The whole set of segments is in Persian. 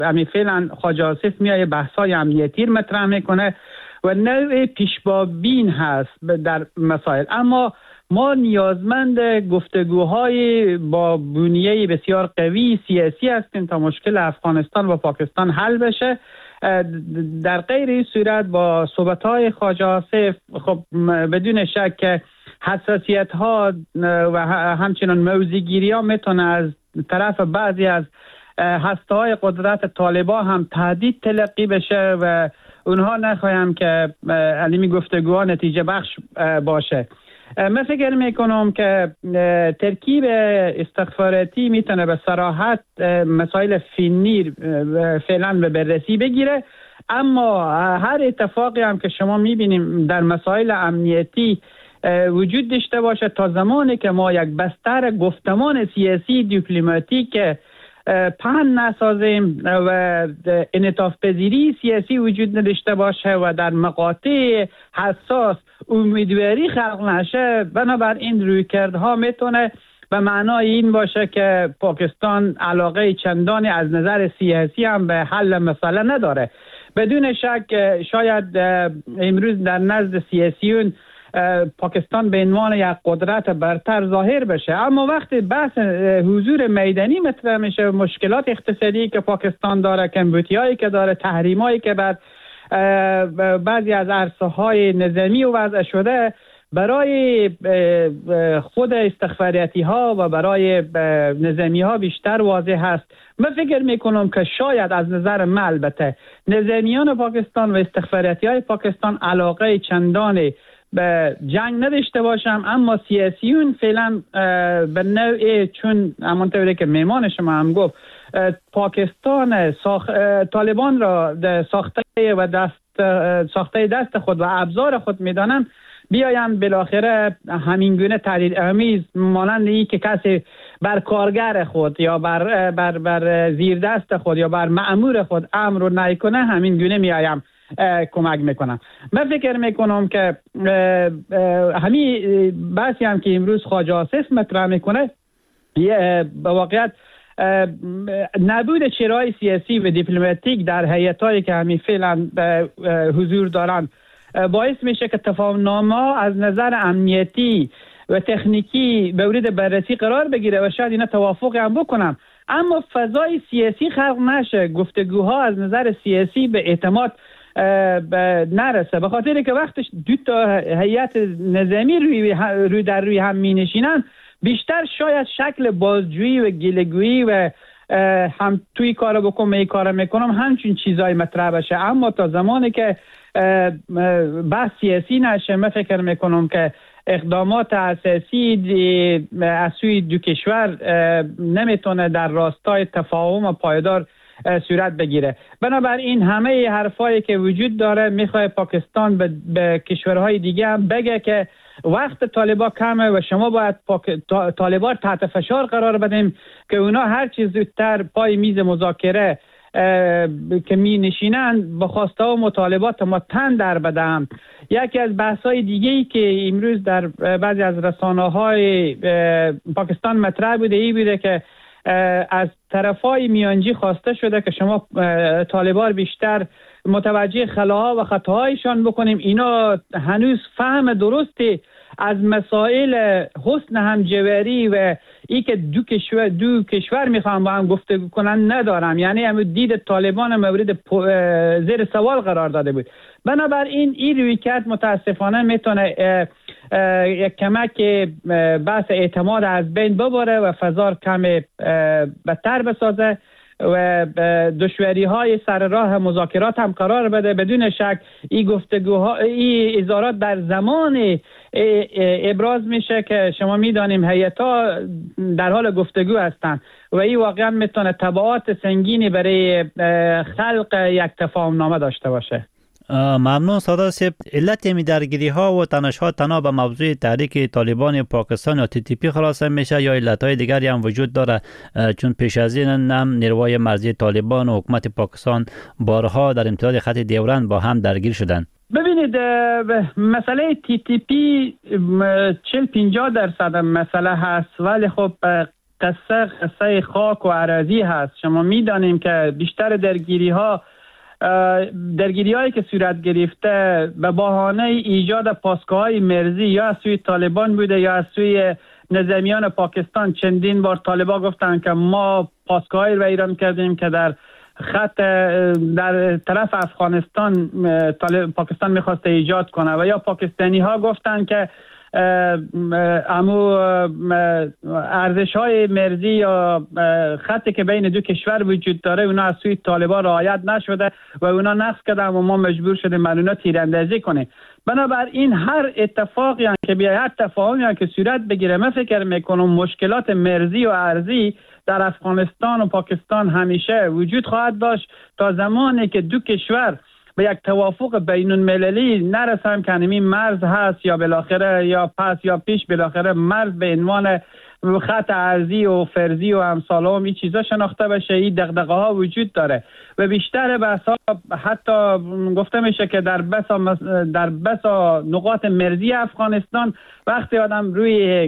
همین فعلا خواجه آصف میایه بحث‌های امنیتی مطرح میکنه و نوع پیش‌بین هست در مسائل. اما ما نیازمند گفتگوهای با بنیه بسیار قوی سیاسی هستیم تا مشکل افغانستان و پاکستان حل بشه. در غیر این صورت با صحبت‌های خواجه آصف خب بدون شک حساسیت‌ها و همچنین موضع‌گیری‌ها میتونه از طرف بعضی از هسته‌های قدرت طالبان هم تهدید تلقی بشه و اونها نخواهم که علمی گفتگوها نتیجه بخش باشه. من فکر میکنم که ترکیب استخباراتی میتونه به صراحت مسائل فنی فعلا به بررسی بگیره، اما هر اتفاقی هم که شما میبینیم در مسائل امنیتی وجود داشته باشه تا زمانی که ما یک بستر گفتمان سیاسی دیپلماتیک پهن نسازیم و انعطاف پذیری سیاسی وجود نداشته باشه و در مقاطع حساس امیدواری خلق نشه، بنابراین رویکردها میتونه به معنای این باشه که پاکستان علاقه چندانی از نظر سیاسی هم به حل مسئله نداره. بدون شک شاید امروز در نزد سیاسیون پاکستان به عنوان یک قدرت برتر ظاهر بشه، اما وقتی بحث حضور میدانی مطرح میشه، مشکلات اقتصادی که پاکستان داره، کمبودیایی که داره، تحریمایی که بعد بعضی از عرصه‌های نظامی وضع شده، برای خود استخباراتی ها و برای نظامی ها بیشتر واضح هست. من فکر میکنم که شاید از نظر من البته نظامیان پاکستان و استخباراتی های پاکستان علاقه چندانی به جنگ نداشته باشم، اما سیاسیون فعلا به نوعی چون همونطوری که میمان شما هم گفت پاکستان طالبان را ساخته و ساخته دست خود و ابزار خود میدانن، بیایم بالاخره همین گونه تهدیدآمیز مانند این که کسی بر کارگر خود یا بر زیر دست خود یا بر مأمور خود امر و نهی کنه، همین گونه میایم کمک میکنم. من فکر میکنم که همین بحثی هم که امروز خواجه آصف مطرح میکنه به واقعیت نبود چرای سیاسی و دیپلماتیک در هیئت‌هایی که همین فعلا حضور دارند باعث میشه که تفاهم‌نامه از نظر امنیتی و تکنیکی مورد بررسی قرار بگیره و شاید اینا توافق هم بکنم، اما فضای سیاسی خلق نشه، گفتگوها از نظر سیاسی به اعتماد نرسه، به خاطر که وقتش دو تا هیئت نظامی روی هم می نشینن بیشتر شاید شکل بازجویی و گله‌گویی و هم توی کار بکنم ای کار میکنم همچین چیزای مطرح بشه، اما تا زمانی که بحث سیاسی نشه من فکر میکنم که اقدامات اساسی از سوی دو کشور نمیتونه در راستای تفاهم پایدار صورت بگیره. بنابراین همه حرفایی که وجود داره میخواد پاکستان به کشورهای دیگه هم بگه که وقت طالبان کمه و شما باید طالبان تحت فشار قرار بدیم که اونا هر چیز زودتر پای میز مذاکره که می نشینن به خواسته و مطالبات ما تن در بدم. یکی از بحث‌های دیگه‌ای که امروز در بعضی از رسانه‌های پاکستان مطرح بوده ای بوده که از طرفای میانجی خواسته شده که شما طالبان بیشتر متوجه خلاها و خطاهایشان بکنیم. اینا هنوز فهم درستی از مسائل حسن همجواری و ای که دو کشور میخوان با هم گفتگو کنن ندارم، یعنی هم دید طالبان مورد زیر سوال قرار داده بود. بنابراین این رویکرد متاسفانه میتونه یک کمک بحث اعتماد از بین ببره و فضا کم بدتر بسازه و دشواری های سر راه مذاکرات هم قرار بده. بدون شک این گفتگوها این اظهارات در زمان ابراز میشه که شما میدانیم هیئت‌ها در حال گفتگو هستند و این واقعا میتونه تبعات سنگینی برای خلق یک تفاهمنامه داشته باشه. ممنون سادات صاحب. علت می درگیری ها و تنش ها تنها به موضوع تحریک طالبان پاکستان یا TTP خلاصه میشه یا علت های دیگری هم وجود داره؟ چون پیش از این هم نیروهای مرزی طالبان و حکومت پاکستان بارها در امتداد خط ډیورند با هم درگیر شدند. ببینید مسئله TTP 40-50% مسئله هست، ولی خب قصه خاک و اراضی هست. شما میدانیم که بیشتر درگیری هایی که صورت گرفته به بهانه ایجاد پاسگاه‌های مرزی یا از سوی طالبان بوده یا از سوی نظامیان پاکستان. چندین بار طالبان گفتن که ما پاسگاهی رو ایران کردیم که در خط در طرف افغانستان پاکستان میخواسته ایجاد کنه، و یا پاکستانی ها گفتن که ارزش های مرزی یا خطی که بین دو کشور وجود داره اونا از سوی طالبان رعایت نشده و اونا نقض کردن و ما مجبور شدیم بر اونا تیراندازی کنیم. بنابراین هر اتفاقی که بیاید، هر تفاهمی که صورت بگیره، من فکر میکنم مشکلات مرزی و ارضی در افغانستان و پاکستان همیشه وجود خواهد داشت تا زمانی که دو کشور به یک توافق بین المللی نرسن که همین مرز هست یا بالاخره یا پس یا پیش بالاخره مرز به عنوان خط ارضی و فرضی و امثال و این چیزا شناخته بشه. این دغدغه ها وجود داره و بیشتر بحثا حتی گفته میشه که در بسا نقاط مرزی افغانستان وقتی آدم روی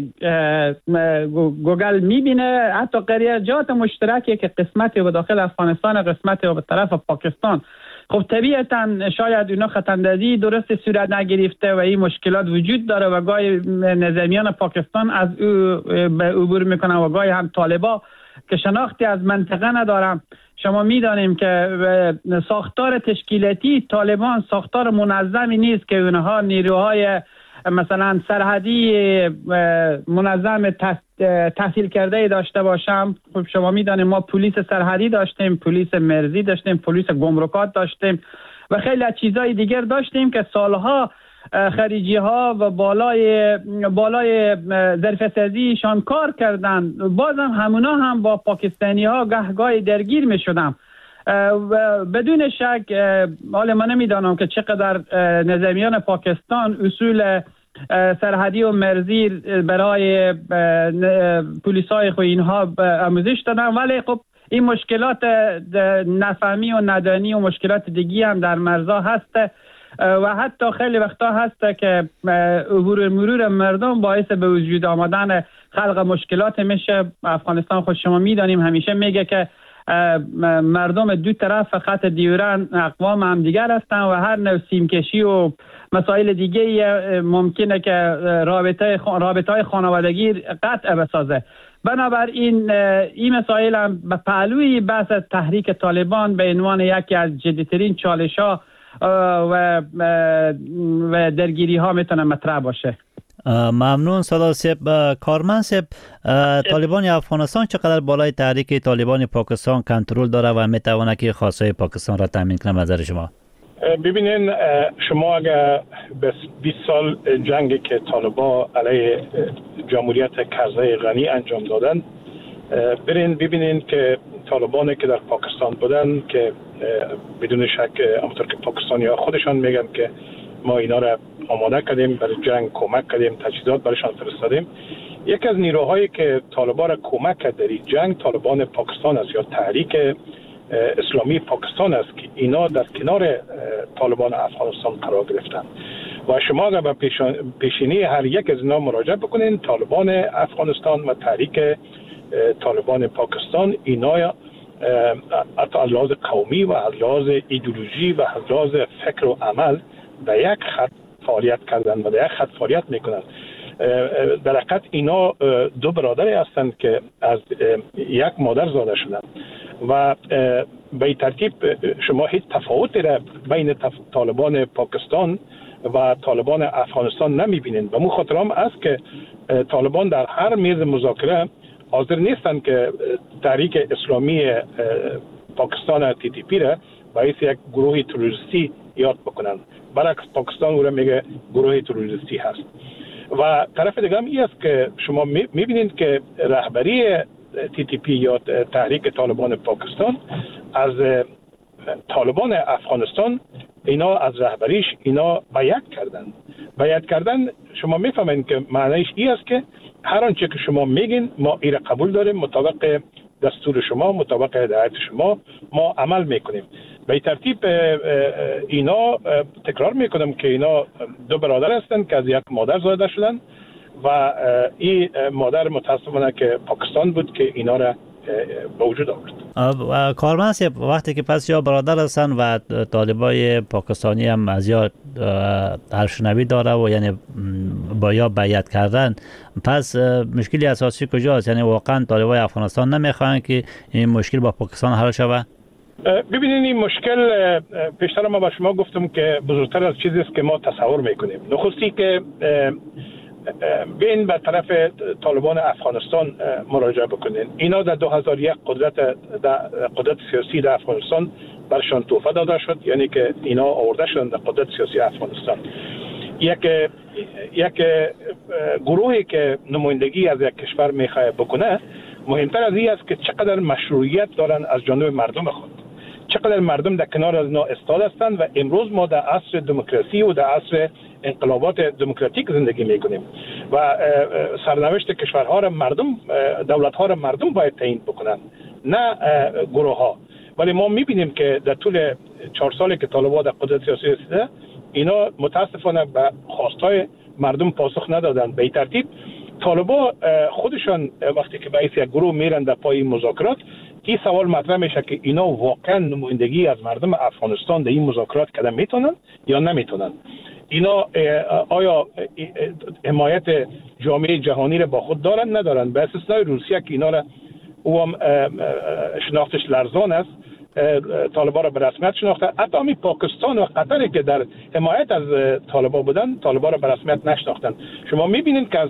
گوگل میبینه حتی قریجات مشترکی که قسمتی به داخل افغانستان قسمتی به طرف پاکستان، خب طبیعتا شاید اونا خطاندازی درست صورت نگرفته و این مشکلات وجود داره و گاهی نظامیان پاکستان از او به عبور میکنن و گاهی هم طالبا که شناختی از منطقه ندارن. شما میدانیم که ساختار تشکیلاتی طالبان ساختار منظمی نیست که اونها نیروهای مثلا سرحدی منظم تحصیل کرده داشته باشم. خب شما میدانیم ما پلیس سرحدی داشتیم، پلیس مرزی داشتیم، پلیس گمرکات داشتیم و خیلی چیزای دیگر داشتیم که سالها خارجی ها و بالای ظرفیت‌سازیشان کار کردن. بازم همونا هم با پاکستانی ها گهگاهی درگیر می شدم. بدون شک حالا من نمیدانم که چقدر نظامیان پاکستان اصول سرحدی و مرزی برای پلیسای خو اینها آموزش دادن، ولی خب این مشکلات نفهمی و ندانی و مشکلات دیگی هم در مرزها هست و حتی خیلی وقتا هست که عبور مرور مردم باعث به وجود آمدن خلق مشکلات میشه. افغانستان خود شما میدانیم همیشه میگه که مردم دو طرف خط دیورن اقوام هم دیگر هستن و هر نوع سیمکشی و مسائل دیگه ممکنه که رابطه های خانوادگی قطع بسازه. بنابراین این مسائل هم به پهلوی بحث تحریک طالبان به عنوان یکی از جدیترین چالش ها و درگیری ها میتونه مطرح باشه. ممنون سادات صاحب. کارمند صاحب، طالبان افغانستان چقدر بالای تحریک طالبان پاکستان کنترل داره و میتونه که خواستهای پاکستان را تامین کنه؟ نظر شما؟ ببینین، شما اگر 20 سال جنگی که طالبان علیه جمهوریت کرزی غنی انجام دادن برین ببینین که طالبانی که در پاکستان بودن که بدون شک همونطور که پاکستانی ها خودشان میگن که ما اینا را آماده کردیم برای جنگ، کمک کردیم، تجهیزات برایشان فرستادیم. یک از نیروهایی که طالبان را کمک کرد در این جنگ طالبان پاکستان است یا تحریک اسلامی پاکستان است که اینا در کنار طالبان افغانستان قرار گرفتند و شما اگر به پیشینی هر یک از اینا مراجعه بکنین، طالبان افغانستان و تحریک طالبان پاکستان اینا حتی از لحاظ قومی و از لحاظ ایدئولوژی و از لحاظ فکر و عمل به یک خط فعالیت کردن و به یک خط فعالیت میکنن. در حقیقت اینا دو برادری هستند که از یک مادر زاده شدند و به این ترتیب شما هیچ تفاوتی را بین طالبان پاکستان و طالبان افغانستان نمیبینید. به مو خاطر هم است که طالبان در هر میز مذاکره حاضر نیستند که تحریک اسلامی پاکستان TTP را باعث یک گروه تروریستی یاد بکنند. برعکس پاکستان او را میگه گروه تروریستی هست. و طرف دیگه هم این است که شما میبینید که رهبری TTP یا تحریک طالبان پاکستان از طالبان افغانستان اینا از رهبریش اینا بیعت کردن. شما میفهمید که معنیش این است که هر آنچه که شما میگین ما این قبول داریم، مطابق دستور شما، مطابق هدایت شما ما عمل میکنیم. به ترتیب اینا تکرار میکنم که اینا دو برادر هستند که از یک مادر زاده شدن و این مادر متاسفانه که پاکستان بود که اینا را به وجود آورد. کارمند صاحب، وقتی که پس یا برادر هستن و طالبای پاکستانی هم از یا هرشنوی داره و یعنی با یا بیعت کردن، پس مشکلی اساسی کجاست؟ یعنی واقعا طالبای افغانستان نمیخوان که این مشکل با پاکستان حل شود؟ ببینید این مشکل پیشتر ما با شما گفتم که بزرگتر از چیزی است که ما تصور میکنیم. نخستی که بین به طرف طالبان افغانستان مراجعه بکنین. اینا در 2001 قدرت سیاسی در افغانستان برشان توفه داده شد، یعنی که اینا آورده شدن در قدرت سیاسی افغانستان. یک گروهی که نمایندگی از یک کشور میخواد بکنه، مهمتر از این است که چقدر مشروعیت دارن از جانب مردم خود، چقدر مردم در کنار از اینا ایستاد هستند. و امروز ما در عصر دموکراسی و در عصر انقلابات دموکراتیک زندگی میکنیم و سرنوشت کشورها را مردم، دولتها را مردم باید تعیین بکنن، نه گروه ها. ولی ما میبینیم که در طول 4 سالی که طالبان در قدرت سیاسی رسیده، اینا متاسفانه به خواستهای مردم پاسخ ندادن. به این ترتیب طالبان خودشان وقتی که به یک گروه میرن در پای مذاکرات، این سوال مطرح میشه که اینا واقعا نمایندگی از مردم افغانستان در این مذاکرات کردن میتونن یا نمیتونن. اینا آیا حمایت جامعه جهانی را با خود دارن ندارن؟ به استثنای روسیه که اینا را هم شناختش لرزان است، طالبان را به رسمیت شناخته. حتی همین پاکستان و قطری که در حمایت از طالبان بودن، طالبان را به رسمیت نشناختن. شما میبینید که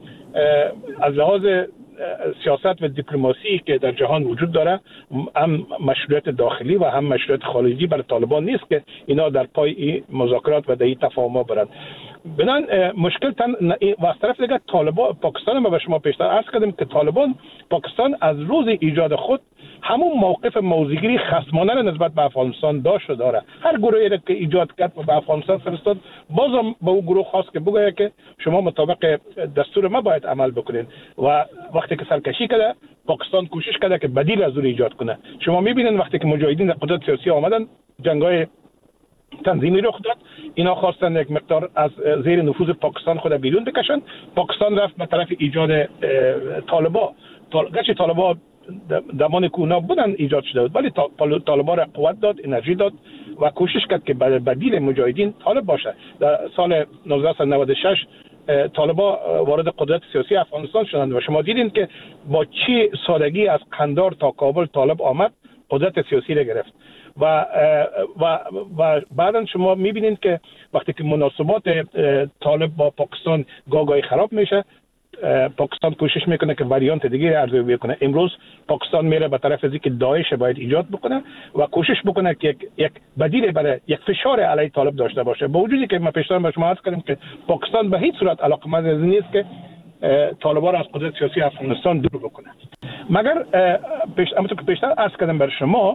از لحاظ سیاست و دیپلماسی که در جهان وجود داره، هم مشروعیت داخلی و هم مشروعیت خارجی برای طالبان نیست که اینا در پای مذاکرات و در این تفاهم‌ها برن. بنان مشکل و از طرف دیگه طالبان پاکستان، ما به شما پیشتر عرض کردیم که طالبان پاکستان از روز ایجاد خود همون موقف موضع‌گیری خصمانه را نسبت به افغانستان داشت و داره. هر گروهی که ایجاد کرد و به افغانستان فرستاد، بازم به اون گروه خواست که بگه که شما مطابق دستور ما باید عمل بکنید. و وقتی که سرکشی کرده، پاکستان کوشش کرده که بدیل از اون ایجاد کنه. شما می‌بینید وقتی که مجاهدین در قدرت سیاسی آمدن، جنگ‌های تنظیمی رخ داد، اینا خواستن یک مقدار از زیر نفوذ پاکستان خود بیرون بکشن. پاکستان رفت به طرف ایجاد طالبان. گرچه طالبان زمان کونا بودن ایجاد شده بود، ولی طالبان را قوت داد، انرژی داد و کوشش کرد که بدیل مجاهدین طالب باشه. در سال 1996 طالبان وارد قدرت سیاسی افغانستان شدند و شما دیدین که با چه سادگی از قندار تا کابل طالب آمد، قدرت سیاسی را گرفت. و بعدا شما میبینید که وقتی که مناسبات طالب با پاکستان گاگای خراب میشه، پاکستان کوشش میکنه که وریانت دیگه ارزیابی کنه. امروز پاکستان میره به طرف از اینکه داعش باید ایجاد بکنه و کوشش بکنه که یک بدیل برای یک فشار علیه طالب داشته باشه. با وجودی که ما پیشتر به شما عرض کردیم که پاکستان به هیچ صورت علاقمند نیست که طالبان از قدرت سیاسی افغانستان دور بکنه. مگر همونطور که پیشتر عرض کردم بر شما،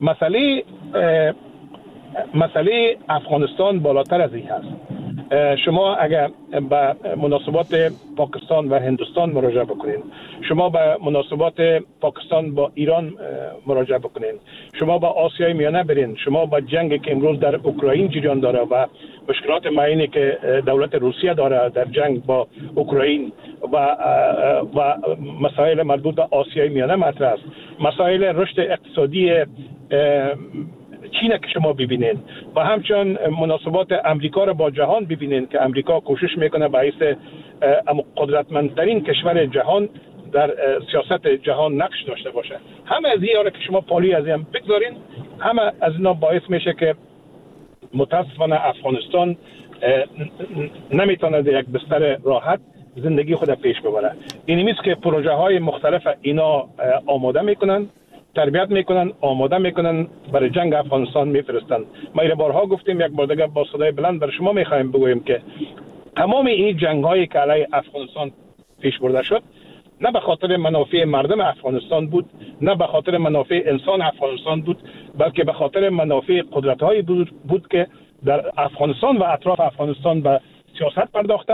مسئله افغانستان بالاتر از این هست. شما اگر به مناسبات پاکستان و هندوستان مراجعه بکنین، شما به مناسبات پاکستان با ایران مراجعه بکنین، شما به آسیای میانه برین، شما با جنگی که امروز در اوکراین جریان داره و مشکلات معینی که دولت روسیه داره در جنگ با اوکراین و مسائل مربوط به آسیای میانه مطرح است. مسائل رشد اقتصادی چین که شما ببینید و همچنین مناسبات امریکا را با جهان ببینید که امریکا کوشش میکنه باعث قدرتمندترین کشور جهان در سیاست جهان نقش داشته باشه. همه از اینا که شما پالی از این بگذارین، همه از اینا باعث میشه که متاسفانه افغانستان نمیتونه در یک بستر راحت زندگی خود پیش ببره. این نیست که پروژه های مختلف اینا آماده میکنن، تربیت میکنن، آماده میکنن، برای جنگ افغانستان میفرستن. ما این بارها گفتیم، یک بار دیگه با صدای بلند بر شما میخوایم بگوییم که تمام این جنگ هایی که علیه افغانستان پیش برده شد، نه به خاطر منافع مردم افغانستان بود، نه به خاطر منافع انسان افغانستان بود، بلکه به خاطر منافع قدرت هایی بود که در افغانستان و اطراف افغانستان به سیاست پرداختن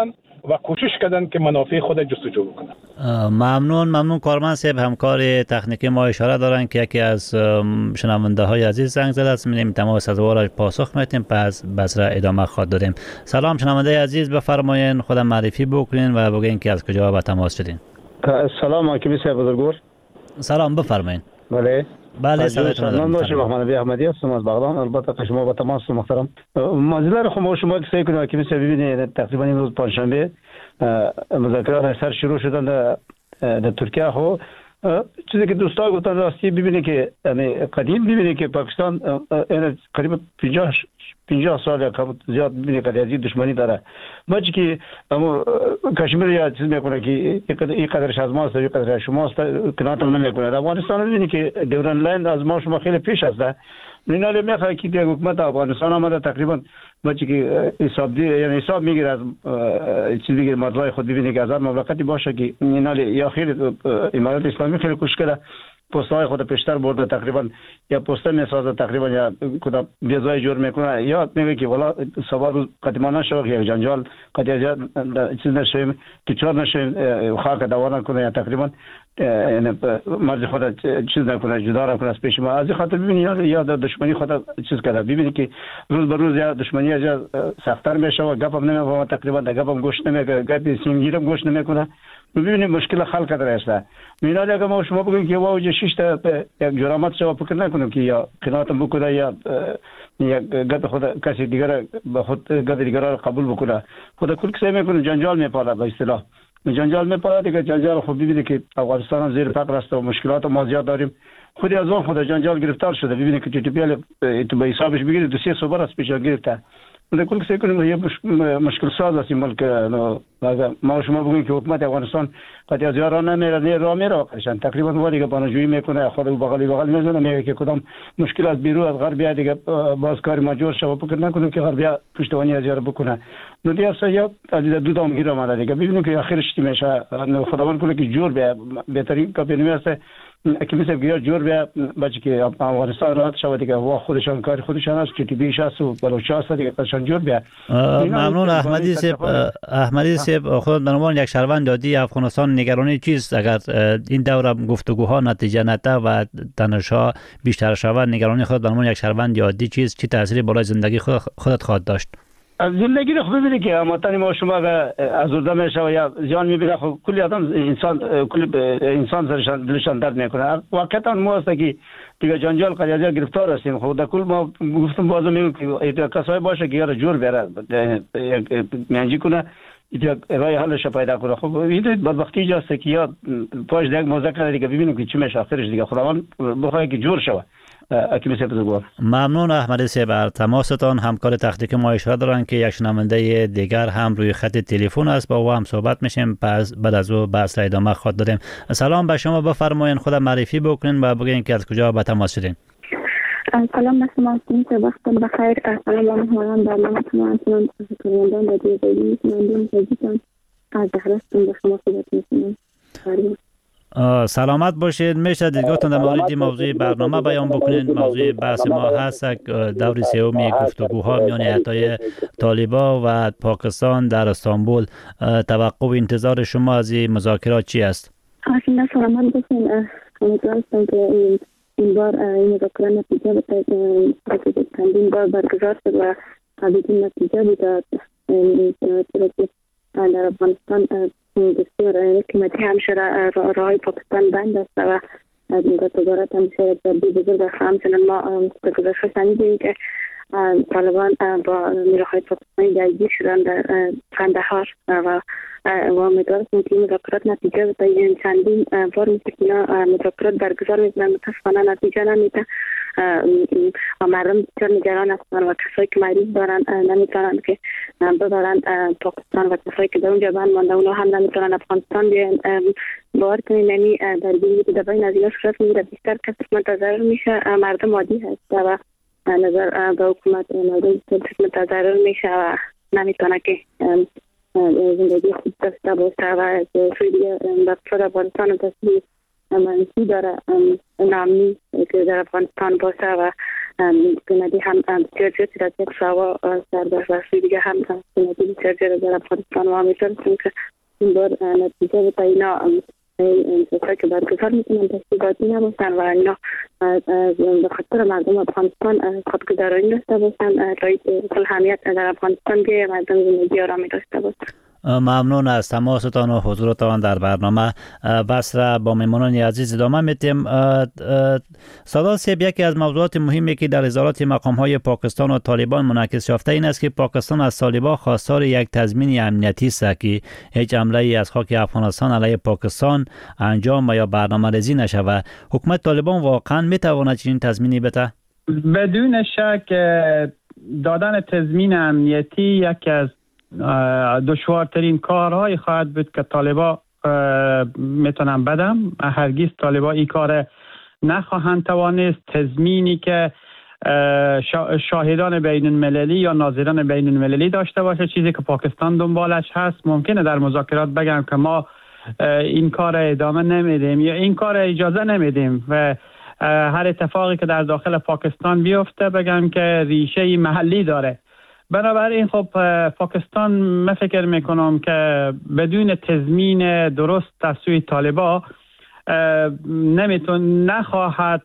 و کوشش کردن که منافع خود جستجو بکنن. ممنون کارمند صاحب. همکار تکنیکی ما اشاره دارن که یکی از شنونده های عزیز زنگ زده است. می‌بینیم تمام سوالات پاسخ میدیم، پس بس را ادامه خواهد داریم. سلام شنونده عزیز، بفرمایید خودم معرفی بکنین و بگین که از کجا به تماس شدین. سلام حکیمی صاحب بزرگوار. سلام بفرمایید. بله صداتون من باشم محمد احمدی هستم از بغداد. البته شما با تماس محترم. منظور خود شما که سعی کنید حکیمی صاحب ببینید تقریبا امروز پنجشنبه مذاکرات سر شروع شدن در ترکیه. خو چیزی که دوستا گفتن راستی ببینید که قدیم ببینید که پاکستان قریب 50 سال یا کم زیاد ببینید که از دشمنی داره. ماچ که اما کشمیر یا چیز میکنه که این قدرش از ماست یا قدرش شماست کناتون نمیکنه. افغانستان ببینید که دوران لاین از ما شما خیلی پیش است. میناله میخواد که حکومت افغانستان آمده تقریبا ماچی که حساب میگیره از چیزی که مطلع خود ببینید که از هر مملکتی باشه که میناله یا خیلی امارات اسلامی خیلی کوشش کرده پست‌های خود پیشتر برده، تقریبا یا پست میسازه تقریبا یا کدام بیزای جور میکنه یا میگه که والا سوار روز قدیمانه شو یک جنجال قد از چیز نشیم که چهار نشیم خاک دوار کنه یا تقریبا یعنی مرز خود چیز نکنه جدا کنه از پیش ما. از خاطر ببینید یا دشمنی خود چیز کرده. ببینید که روز به روز یا دشمنی از سخت‌تر میشه و گپم نمیفهمه، تقریبا گپم گوش نمیکنه، گپ سیمگیرم گوش نمیکنه. ببینید مشکل خلق کرده است. می‌دانید اگر ما شما بگیم که واو 6 تا یک جرامت شما فکر نکنیم که یا قناعتم بکنه یا گپ خود کسی دیگر به خود گپ دیگر را قبول بکنه. خود کل کسی میکنه جنجال میپاره. به اصطلاح جنجال میپاره دیگه. جنجال خود ببینید که افغانستان هم زیر فقر است و مشکلات ما زیاد داریم. خود از اون خود جنجال گرفتار شده. ببینید که TTP تو به حسابش بگیرید 2 3 صبح است پیش گرفته. من کل کسی کنیم یه مشکل ساز است ملک. ما شما بگیم که حکومت افغانستان قطعا از یاران نمیره راه میره واقعا تقریبا ولی که پناهجویی میکنه خود بغل میزنه میگه که کدام مشکل از بیرون از غربیا دیگه باز کار ما جور شو فکر نکنیم که غربیا پشتوانی از یار بکنه. نو دیگه سیا از دو دام گیر اومده دیگه. ببینیم که آخرش چی میشه. خداوند کنه که جور به بهترین کاپی است که مثل گیر جور به بچه که افغانستان راحت شود دیگه و خودشان کار خودشان است که TTP است و بلوچستان دیگه قشنگ جور به. ممنون احمدی صاحب. خود به عنوان یک شهروند عادی افغانستان نگرانی چیست اگر این دوره گفتگوها نتیجه نده و تنش‌ها بیشتر شود؟ نگرانی خود به عنوان یک شهروند عادی چیست؟ چه تأثیری بالای زندگی خودت خواهد داشت؟ از زندگی رو خود ببینید که هموطن ما شما ازرده میشه یا زیان میبینه. خب کلی آدم انسان سرشان دلشان درد میکنه. واقعا ما است که دیگه جنجال قضیه گرفتار هستیم. خود کل ما گفتم بازم میگم که کسایی باشه که یار جور بره میانجی کنه یک راه حلش پیدا کنه. خب این بدبختی جاست که یا پاش دیگه مذاکره دیگه ببینیم که چی میشه آخرش دیگه. خداوند بخواد که جور شود. ممنون احمدی صاحب بر تماستان. همکار تکنیکی ما اشاره دارن که یک شنونده دیگر هم روی خط تلفن است، با او هم صحبت میشیم، پس بعد از او بحث را ادامه خواهد دادیم. سلام به شما، بفرمایید خودم معرفی بکنین و بگین که از کجا به تماس شدین. سلام به شما، وقتتون بخیر. سلام علیکم. برنامه‌تون من کنندگان رادیو بودی ممنون هستم. از دهرستون به شما صحبت می‌کنم. سلامت باشید. میشه دیدگاهتون در مورد موضوع برنامه بیان بکنید؟ موضوع بحث ما هست دور سومی گفتگوها میان هیئت‌های طالبان و پاکستان در استانبول. توقع و انتظار شما از این مذاکرات چی است؟ اصلا سلامت باشین. امیدوارم که این بار این مذاکرات نتیجه بده. چندین بار برگزار شد و بدون نتیجه بوده. در افغانستان بسیار حکومتی همیشه راههای پاکستان بند است و تجارت همیشه جدی بزرگ است. همچنان ما به گزارش شنیدیم که طالبان با نیروهای پاکستانی درگیر شدن در قندهار و امیدوارم که این مذاکرات نتیجه بده. چندین بار میشه مذاکرات برگزار میکنن، متاسفانه نتیجه نمیده و مردم بسیار نگران هستند و کسایی که مریض دارن نمیتونن که ببرن پاکستان و کسایی که در اونجا بند مانده اونا هم نمیتونن افغانستان بیان. باور کنید یعنی درگیری که در بین از اینا صورت میگیره. بیشتر کسی منتظر میشه مردم عادی هست و نظر به حکومت مردم منتظر میشه و نمیتونه که زندگی خود داشته باشه و سوی اقتصاد افغانستان تصویر منفی داره. نامنی که در افغانستان باشه و سندی هم بسیار زیادی را یک شوا سربررسی دیگه هم سندی بسیار زیاد در افغانستان و امیدوارم که این بار نتیجه بتا اینا انتظار که برگزار میکنن تشکیلاتی نباشن و اینا به خاطر مردم افغانستان خودگذرانی داشته باشن رای همیت در افغانستان که مردم زندگی آرامی داشته باشن. ممنون از تماستان و حضورتان در برنامه. بس را با مهمانان عزیز ادامه میتیم. سادات صاحب، یکی از موضوعات مهمی که در ازارات مقام‌های پاکستان و طالبان منعکس یافته این است که پاکستان از طالبان خواستار یک تضمین امنیتی است که هیچ حمله از خاک افغانستان علیه پاکستان انجام و یا برنامه‌ریزی نشود. حکومت طالبان واقعا میتواند چنین تضمینی بده؟ بدون شک دادن تضمین امنیتی یکی از دشوارترین کارهای خواهد بود که طالبا میتونن بدم. هرگز طالبا این کار نخواهند توانست. تضمینی که شاهدان بین المللی یا ناظران بین المللی داشته باشه، چیزی که پاکستان دنبالش هست. ممکنه در مذاکرات بگم که ما این کار ادامه نمیدیم یا این کار اجازه نمیدیم و هر اتفاقی که در داخل پاکستان بیفته بگم که ریشه محلی داره. بنابراین خب پاکستان من فکر میکنم که بدون تضمین درست از سوی طالبا نخواهد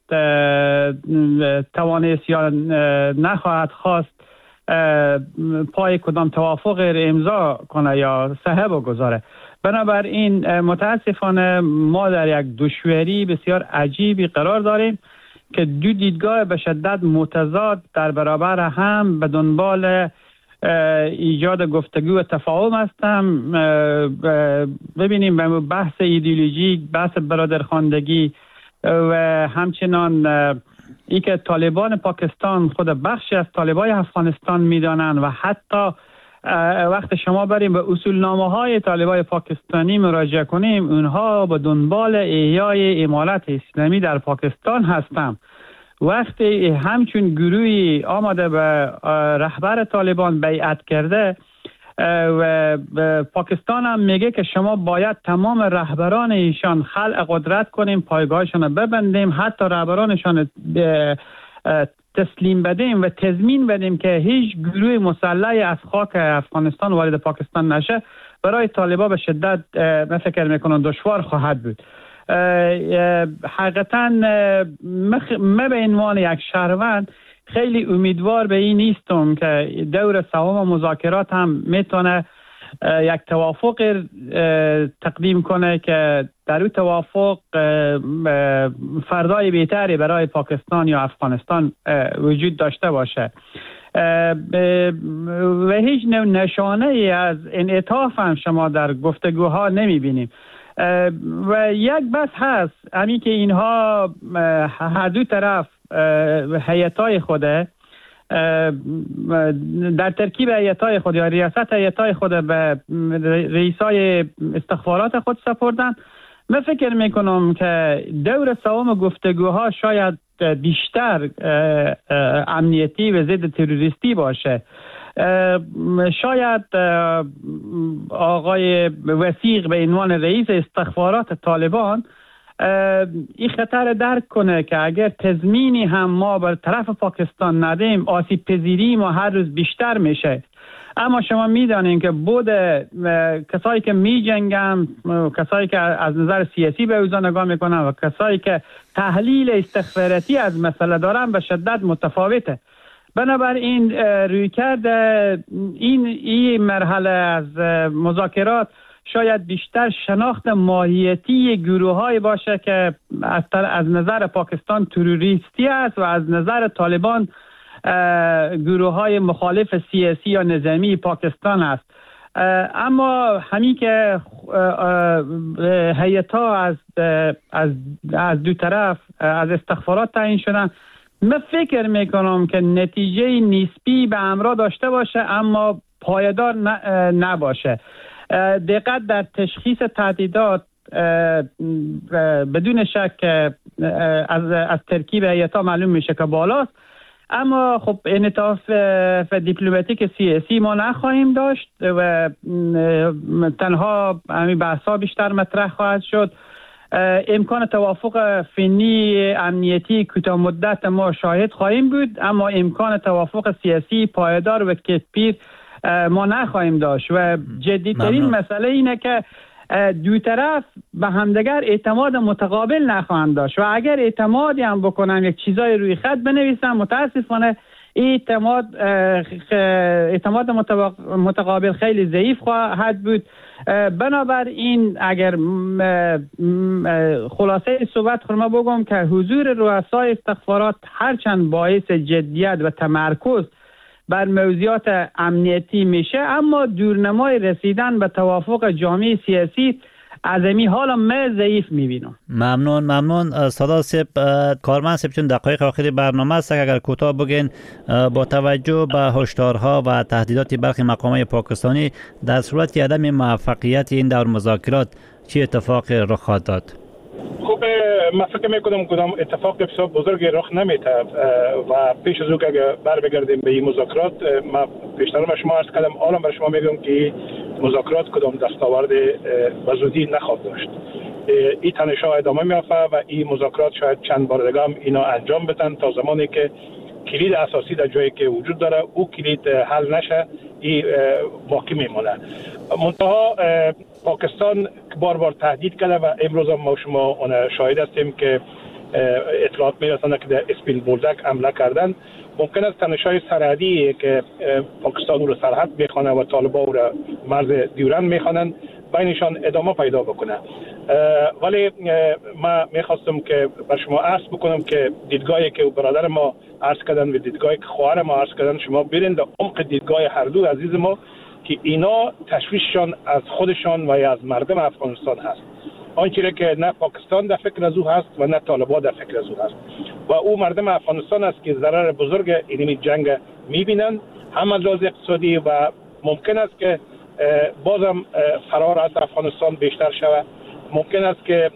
توانست یا نخواهد خواست پای کدام توافق امضا کنه یا صحه بگذاره. بنابراین متاسفانه ما در یک دشواری بسیار عجیبی قرار داریم که دو دیدگاه به شدت متضاد در برابر هم به دنبال ایجاد گفتگو و تفاهم هستم. ببینیم بحث ایدئولوژی، بحث برادرخواندگی و همچنان ای که طالبان پاکستان خود بخشی از طالبای افغانستان میدانند و حتی وقت شما بریم به اصولنامه‌های طالبای پاکستانی مراجعه کنیم، اونها به دنبال احیای امارت اسلامی در پاکستان هستند. وقتی همچون گروهی آمده به رهبر طالبان بیعت کرده و پاکستان هم میگه که شما باید تمام رهبران ایشان خلع قدرت کنیم، پایگاهشان رو ببندیم، حتی رهبرانشان تسلیم بدیم و تضمین بدیم که هیچ گروه مسلح از خاک افغانستان وارد پاکستان نشه، برای طالبان به شدت من فکر میکنم دشوار خواهد بود. حقیقتا من به عنوان یک شهروند خیلی امیدوار به این نیستم که دور سوم مذاکرات هم میتونه یک توافق تقدیم کنه که در اون توافق فردای بهتری برای پاکستان یا افغانستان وجود داشته باشه و هیچ نوع نشانه ای از انعطاف هم شما در گفتگوها نمیبینیم. و یک بس هست همین که اینها هر دو طرف هیئت‌های خوده در ترکیب هیئت‌های خود یا ریاست هیئت‌های خود به رئیسای استخبارات خود سپردن. من فکر میکنم که دور سوم گفتگوها شاید بیشتر امنیتی و ضد تروریستی باشه. شاید آقای وثیق به عنوان رئیس استخبارات طالبان این خطر درک کنه که اگر تضمینی هم ما بر طرف پاکستان ندیم، آسیب پذیری ما هر روز بیشتر میشه. اما شما میدانین که بود کسایی که می جنگن، کسایی که از نظر سیاسی به اوضاع نگاه میکنن و کسایی که تحلیل استخباراتی از مسئله دارن به شدت متفاوته. بنابراین رویکرد این مرحله از مذاکرات شاید بیشتر شناخت ماهیتی گروه‌های باشه که از نظر پاکستان تروریستی است و از نظر طالبان گروه‌های مخالف سیاسی یا نظامی پاکستان است. اما همین که هیئت‌ها از دو طرف از استخبارات تعیین شدن، من فکر میکنم که نتیجه نسبی به همراه داشته باشه اما پایدار نباشه. دقت در تشخیص تهدیدات بدون شک از ترکیب هیئت‌ها معلوم میشه که بالاست، اما خب انعطاف دیپلماتیک سیاسی ما نخواهیم داشت و تنها همین بحث‌ها بیشتر مطرح خواهد شد. امکان توافق فنی امنیتی کوتاه مدت ما شاهد خواهیم بود، اما امکان توافق سیاسی پایدار و کثیر ما نخواهیم داشت و جدیترین مسئله اینه که دو طرف به همدیگر اعتماد متقابل نخواهند داشت و اگر اعتمادی هم بکنن یک چیزای روی خط بنویسن متاسفانه اعتماد متقابل خیلی ضعیف خواهد بود. بنابراین اگر خلاصه صحبت خود ما بگم که حضور رؤسای استخبارات هرچند باعث جدیت و تمرکز بر موضوعات امنیتی میشه، اما دورنمای رسیدن به توافق جامعه سیاسی از این حالا من ضعیف میبینم. ممنون سادات صاحب. کارمند صاحب چون دقایق آخری برنامه است، اگر کوتاه بگین با توجه به هشدارها و تهدیدات برخی مقامات پاکستانی در صورت عدم موفقیت این دور مذاکرات چه اتفاقی رخ خواهد داد؟ خب من فکر میکنم کدام اتفاق بسیار بزرگی رخ نمیده و پیش از او که برمیگردیم به این مذاکرات، من پیشتر به شما عرض کردم، حالا به شما میگم که مذاکرات کدام دستاورد بزودی نخواهد داشت. این تنش‌ها ادامه میافته و این مذاکرات شاید چند بار دیگه هم اینا انجام بدن تا زمانی که کلید اساسی در جایی که وجود داره او کلید حل نشه، این باقی میمونه. منتها پاکستان بار تهدید کرده و امروز هم ما شما شاهد هستیم که اطلاعات میرسانه که در اسپین بولدک حمله کردن. ممکن است تنش‌های سرحدی که پاکستان رو سرحد میخوانه و طالبان رو مرز دیورند میخوانن بینشان ادامه پیدا بکنه. ولی ما میخواستم که بر شما عرض بکنم که دیدگاهی که برادر ما عرض کردن و دیدگاهی که خواهر ما عرض کردن، شما برین در عمق دیدگاه هر دو عزیز ما که اینا تشویششان از خودشان و از مردم افغانستان هست. آنچه که نه پاکستان در فکر از او هست و نه طالبان در فکر از او هست و او مردم افغانستان است که ضرر بزرگ این جنگ میبینن، هم از لحاظ اقتصادی و ممکن است که بازم فرار از افغانستان بیشتر شود. ممکن است که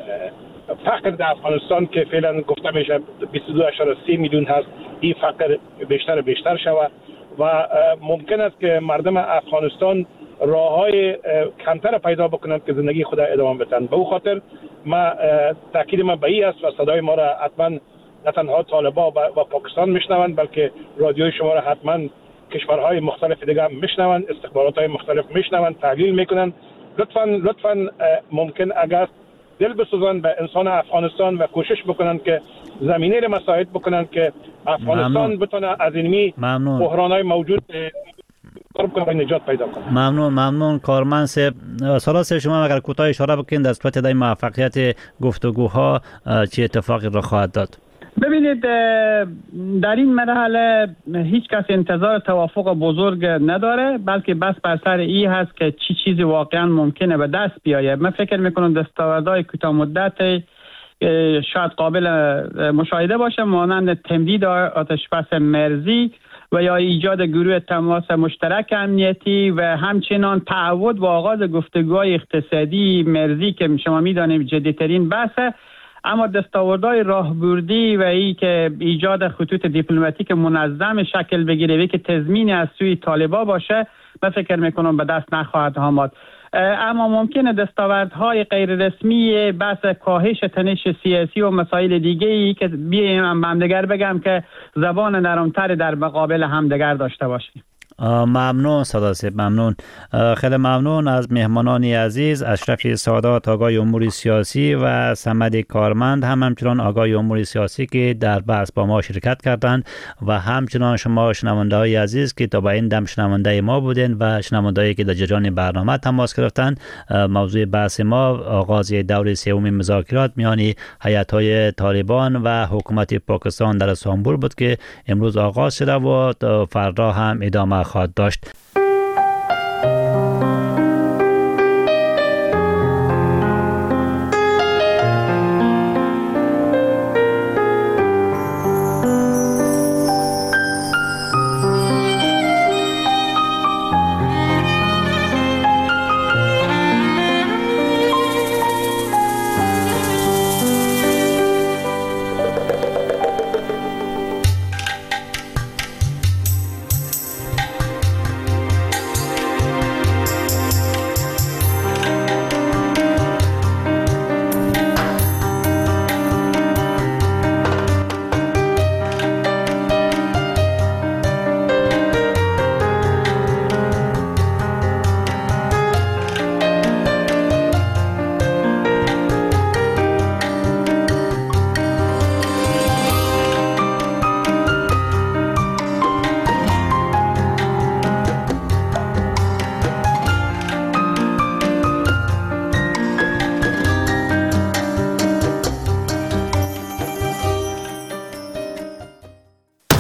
فقر در افغانستان که فعلا گفته میشه 22.3 میلیون هست، این فقر بیشتر شود و ممکن است که مردم افغانستان راههای کمتر پیدا بکنند که زندگی خود ادامه بدن. به او خاطر ما تاکید ما به این است و صدای ما را حتما نه تنها طالبان و پاکستان میشنوند، بلکه رادیوی شما را حتما کشورهای مختلف دیگه هم میشنوند، استخبارات‌های مختلف میشنوند، تحلیل میکنند. لطفاً ممکن اگر دل بسوزند به انسان افغانستان و کوشش بکنند که زمینه را مساعد بکنند که افغانستان بتونه از این بحران‌های موجود نجات پیدا کنه. ممنون کارمند صاحب. سادات صاحب شما اگر کوتاه اشاره بکنید در صورت عدم موفقیت گفتگوها چه اتفاقی رخ خواهد داد؟ ببینید در این مرحله هیچ کس انتظار توافق بزرگ نداره، بلکه بس بر سر این هست که چی چیزی واقعا ممکنه به دست بیاید. من فکر میکنم دستاوردهای کوتاه مدت شاید قابل مشاهده باشه، مانند تمدید آتشبس مرزی و یا ایجاد گروه تماس مشترک امنیتی و همچنان تعهد و آغاز گفتگوهای اقتصادی مرزی که شما میدانیم جدیترین بحثه. اما دستاوردهای راهبردی و ای که ایجاد خطوط دیپلماتیک منظم شکل بگیره و که تضمینی از سوی طالبان باشه، من فکر میکنم به دست نخواهد آمد. اما ممکنه دستاوردهای غیر رسمی بحث کاهش تنش سیاسی و مسائل دیگه ای که بیایم همدیگر بگم که زبان نرمتر در مقابل همدیگر داشته باشیم. ممنون سادات صاحب، ممنون. خیلی ممنون از مهمانانی عزیز، اشرف سادات آگاه امور سیاسی و صمد کارمند، همچنان آگاه امور سیاسی که در بحث با ما شرکت کردند و همچنان شما شنونده های عزیز که تا به این دم شنونده ما بودین و شنونده هایی که در جریان برنامه تماس گرفتن. موضوع بحث ما آغاز دور سوم مذاکرات میان هیئت های طالبان و حکومت پاکستان در استانبول بود که امروز آغاز شده و فردا هم ادامه خواهد داشت.